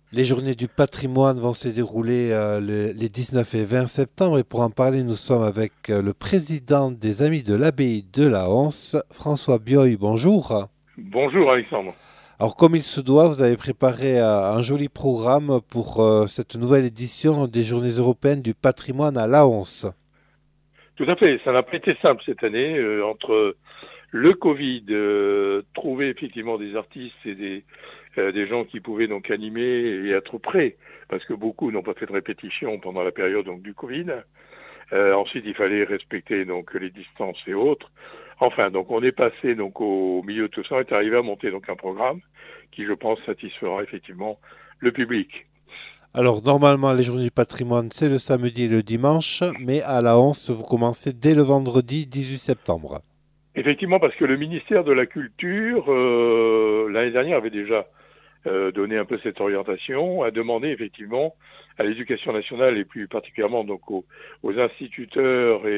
Les journées du patrimoine vont se dérouler les 19 et 20 septembre et pour en parler, nous sommes avec le président des Amis de l'Abbaye de la Honse, François Bioy. Bonjour. Bonjour Alexandre. Alors comme il se doit, vous avez préparé un joli programme pour cette nouvelle édition des Journées européennes du patrimoine à la Honse. Tout à fait, ça n'a pas été simple cette année entre le Covid, trouver effectivement des artistes et des gens qui pouvaient donc animer et être prêts, parce que beaucoup n'ont pas fait de répétition pendant la période donc du Covid. Ensuite, il fallait respecter donc les distances et autres. Enfin, donc on est passé donc au milieu de tout ça, on est arrivé à monter donc un programme qui, je pense, satisfera effectivement le public. Alors normalement, les Journées du patrimoine, c'est le samedi et le dimanche, mais à la Honse, vous commencez dès le vendredi 18 septembre. Effectivement, parce que le ministère de la Culture, l'année dernière, avait déjà donné un peu cette orientation, a demandé effectivement à l'éducation nationale et plus particulièrement donc aux instituteurs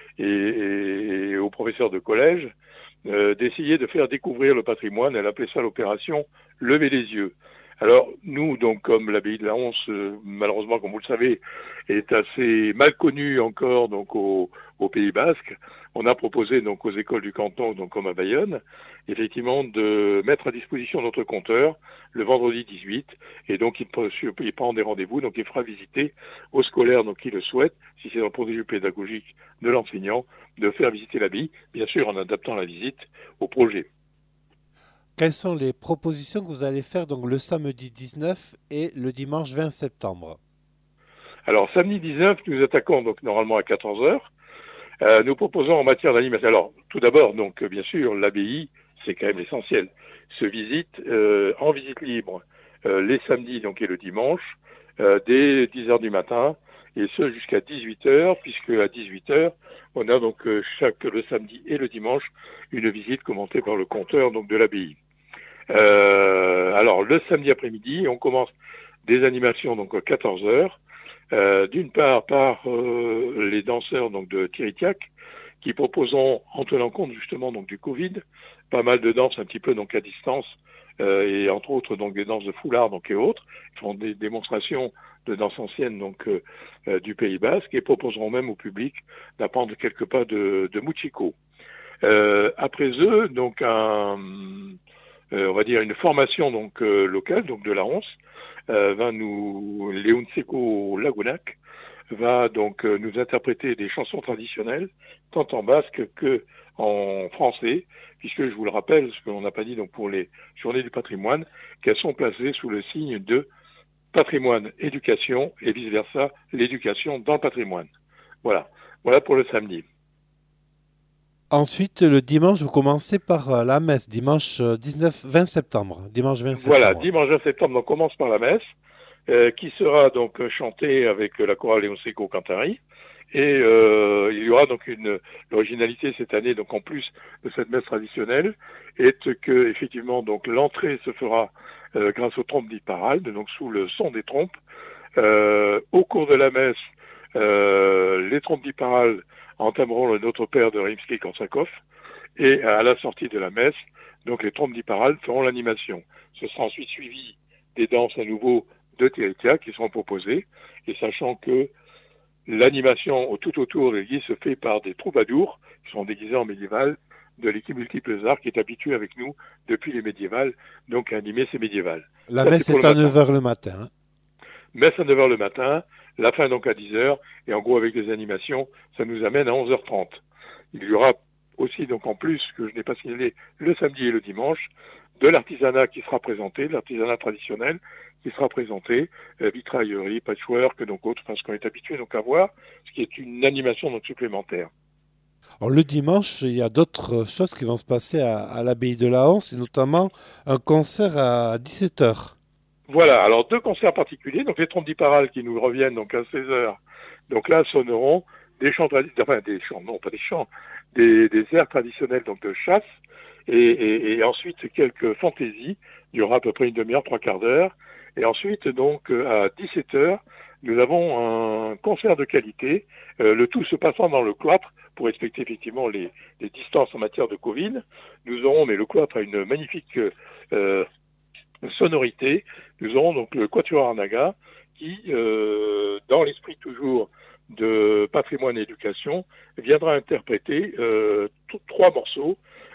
et aux professeurs de collège d'essayer de faire découvrir le patrimoine. Elle appelait ça l'opération Lever les yeux. Alors nous, donc comme l'abbaye de la Honse, malheureusement, comme vous le savez, est assez mal connue encore donc au Pays Basque, on a proposé donc aux écoles du canton, donc comme à Bayonne, effectivement de mettre à disposition notre compteur le vendredi 18, et donc il prend des rendez-vous, donc il fera visiter aux scolaires donc qui le souhaitent, si c'est dans le projet pédagogique de l'enseignant, de faire visiter l'abbaye, bien sûr en adaptant la visite au projet. Quelles sont les propositions que vous allez faire donc le samedi 19 et le dimanche 20 septembre? Alors samedi 19, nous attaquons donc normalement à 14 heures. Nous proposons en matière d'animation. Alors tout d'abord, donc bien sûr, l'abbaye, c'est quand même l'essentiel, se visite en visite libre les samedis donc et le dimanche dès 10 heures du matin et ce jusqu'à 18 heures, puisque à 18 heures, on a donc le samedi et le dimanche une visite commentée par le compteur donc de l'abbaye. Alors le samedi après-midi, on commence des animations donc à 14 heures. D'une part par les danseurs donc de Tiritiac qui proposeront, en tenant compte justement donc du Covid, pas mal de danses un petit peu donc à distance et entre autres donc des danses de foulard donc et autres. Ils font des démonstrations de danse ancienne donc du Pays Basque et proposeront même au public d'apprendre quelques pas de Muchiko. Après eux, donc on va dire une formation donc locale donc de la Ronce va nous Leonceko Lagunac va donc nous interpréter des chansons traditionnelles tant en basque que en français, puisque je vous le rappelle, ce qu'on n'a pas dit donc pour les journées du patrimoine, qu'elles sont placées sous le signe de patrimoine, éducation et vice versa, l'éducation dans le patrimoine. Voilà, voilà pour le samedi. Ensuite, le dimanche, vous commencez par la messe, dimanche 19-20 septembre. Dimanche 20 Voilà, septembre. dimanche 20 septembre, on commence par la messe, qui sera donc chantée avec la chorale Leonceco Cantari. Et il y aura donc l'originalité cette année, donc en plus de cette messe traditionnelle, est que effectivement donc l'entrée se fera grâce aux trompes d'Ipparalde, donc sous le son des trompes. Au cours de la messe, les trompes d'Ipparalde entameront le Notre Père de Rimsky-Korsakov, et à la sortie de la messe, donc les trompes d'Ipparalde feront l'animation. Ce sera ensuite suivi des danses à nouveau de Teritia qui seront proposées, et sachant que l'animation tout autour de l'église se fait par des troubadours qui sont déguisés en médiéval de l'équipe Multiples Arts qui est habituée avec nous depuis les médiévales, donc à animer ces médiévales. La Ça c'est messe pour est le à matin. 9 heures le matin, hein. Messe à 9 heures le matin, la fin donc à 10 heures, et en gros avec les animations, ça nous amène à 11h30. Il y aura aussi donc en plus, que je n'ai pas signalé, le samedi et le dimanche, de l'artisanat qui sera présenté, de l'artisanat traditionnel qui sera présenté, vitraillerie, patchwork, donc autres, parce qu'on est habitué donc à voir, ce qui est une animation donc supplémentaire. Alors, le dimanche, il y a d'autres choses qui vont se passer à l'abbaye de la Hanse, et notamment un concert à 17 heures. Voilà, alors deux concerts particuliers, donc les trompes d'Ipparal qui nous reviennent donc à 16 heures. Donc là sonneront des chants traditionnels, enfin des chants, non pas des chants, des airs traditionnels donc de chasse, et ensuite quelques fantaisies, il y aura à peu près une demi-heure, trois quarts d'heure, et ensuite donc à 17 heures, nous avons un concert de qualité, le tout se passant dans le cloître pour respecter effectivement les distances en matière de Covid. Nous aurons, mais le cloître a une magnifique sonorité, nous aurons donc le Quatuor Arnaga qui, dans l'esprit toujours de patrimoine et éducation, viendra interpréter trois morceaux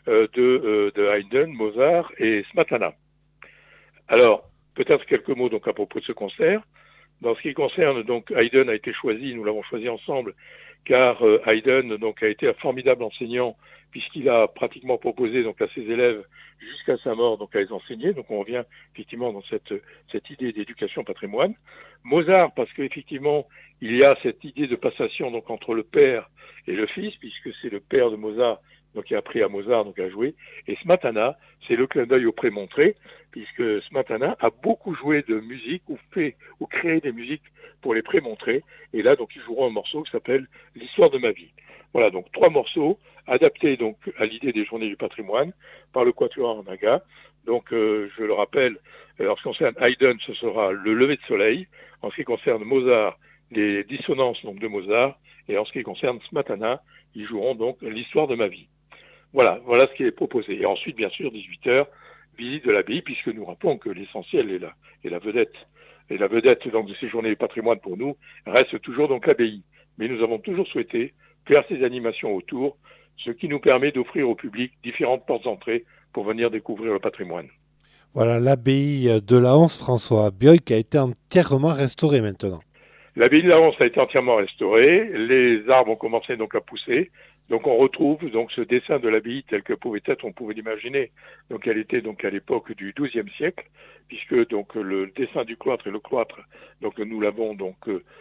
de Haydn, Mozart et Smetana. Alors, peut-être quelques mots donc à propos de ce concert. Dans ce qui concerne, donc, Haydn a été choisi, nous l'avons choisi ensemble, car Haydn donc, a été un formidable enseignant, puisqu'il a pratiquement proposé donc, à ses élèves, jusqu'à sa mort, donc, à les enseigner. Donc on revient effectivement dans cette idée d'éducation patrimoine. Mozart, parce qu'effectivement, il y a cette idée de passation donc, entre le père et le fils, puisque c'est le père de Mozart donc, qui a appris à Mozart donc, à jouer. Et Smetana, c'est le clin d'œil au prémontré, puisque Smetana a beaucoup joué de musique ou créé des musiques pour les prémontrés. Et là, donc, ils joueront un morceau qui s'appelle L'histoire de ma vie. Voilà, donc trois morceaux adaptés donc à l'idée des Journées du patrimoine par le Quatuor Arnaga. Donc, je le rappelle, en ce qui concerne Haydn, ce sera le lever de soleil. En ce qui concerne Mozart, les dissonances donc, de Mozart. Et en ce qui concerne Smetana, ils joueront donc l'histoire de ma vie. Voilà ce qui est proposé. Et ensuite, bien sûr, 18h, visite de l'abbaye, puisque nous rappelons que l'essentiel est la vedette. Et la vedette donc, de ces journées du patrimoine pour nous reste toujours donc l'abbaye. Mais nous avons toujours souhaité faire ces animations autour, ce qui nous permet d'offrir au public différentes portes d'entrée pour venir découvrir le patrimoine. Voilà l'abbaye de la Hanse, François Bioy, qui a été entièrement restaurée maintenant. L'abbaye de la Hanse a été entièrement restaurée, les arbres ont commencé donc à pousser, donc on retrouve donc ce dessin de l'abbaye tel que on pouvait l'imaginer. Donc elle était donc à l'époque du XIIe siècle, puisque donc le dessin du cloître et le cloître, donc nous l'avons donc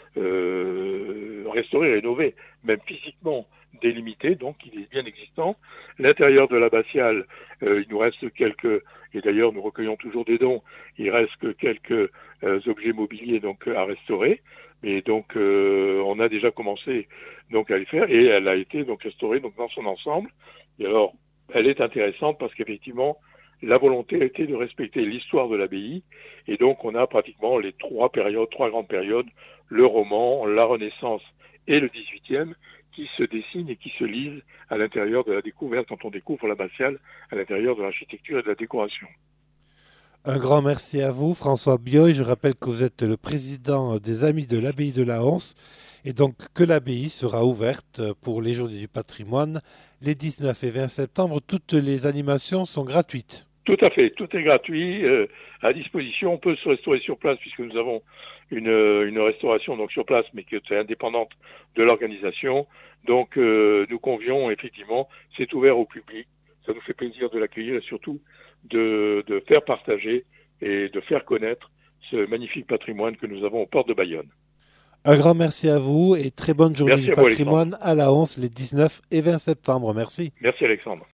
restauré, rénové, même physiquement délimité, donc il est bien existant. L'intérieur de l'abbatiale, il nous reste quelques, et d'ailleurs nous recueillons toujours des dons, il reste que quelques objets mobiliers donc à restaurer. Et donc, on a déjà commencé donc à les faire et elle a été donc restaurée donc dans son ensemble. Et alors, elle est intéressante parce qu'effectivement, la volonté a été de respecter l'histoire de l'abbaye. Et donc, on a pratiquement les trois grandes périodes, le roman, la Renaissance et le XVIIIe, qui se dessinent et qui se lisent à l'intérieur de la découverte quand on découvre l'abbatiale, à l'intérieur de l'architecture et de la décoration. Un grand merci à vous, François Bioy. Je rappelle que vous êtes le président des Amis de l'Abbaye de la Hanse et donc que l'abbaye sera ouverte pour les Journées du patrimoine les 19 et 20 septembre. Toutes les animations sont gratuites. Tout à fait, tout est gratuit, à disposition. On peut se restaurer sur place puisque nous avons une restauration donc sur place, mais qui est indépendante de l'organisation. Donc nous convions effectivement, c'est ouvert au public. Ça nous fait plaisir de l'accueillir et surtout de faire partager et de faire connaître ce magnifique patrimoine que nous avons aux portes de Bayonne. Un grand merci à vous et très bonne journée Merci du à vous, patrimoine Alexandre. à la Hanse les 19 et 20 septembre. Merci. Merci Alexandre.